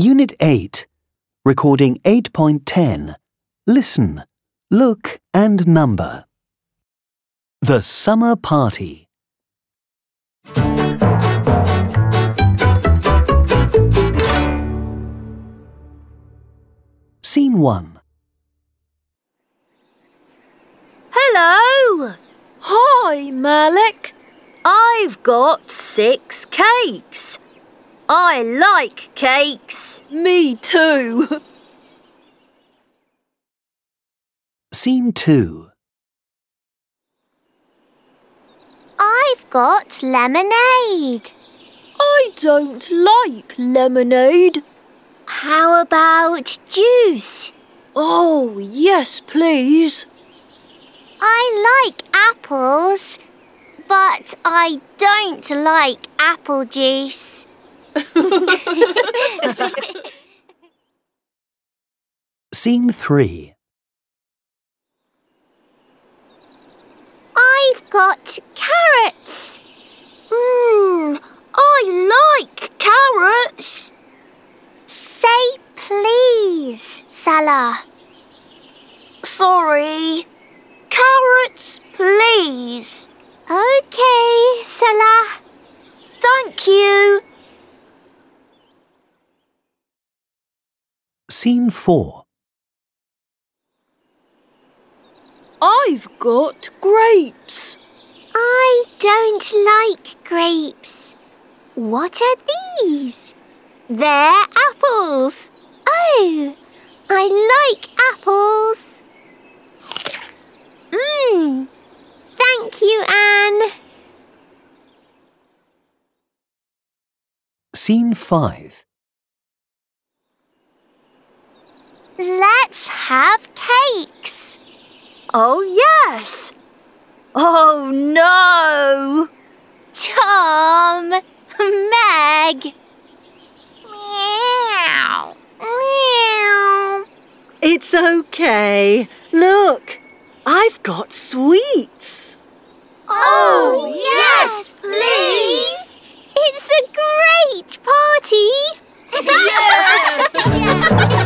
Unit 8, recording 8.10. Listen, look and number. The Summer Party. Scene 1. Hello! Hi, Malik. I've got 6 cakes. I like cakes. Me too. Scene 2. I've got lemonade. I don't like lemonade. How about juice? Oh, yes, please. I like apples, but I don't like apple juice. Scene 3. I've got carrots. I like carrots. Say please, Salah. Sorry. Carrots, please. Okay, Salah. Thank you. Scene 4. I've got grapes. I don't like grapes. What are these? They're apples. Oh, I like apples. Thank you, Anne. Scene 5. Let's have cakes. Oh, yes. Oh, no. Tom, Meg. Meow. Meow. It's okay. Look, I've got sweets. Oh, yes, please. It's a great party. Yeah.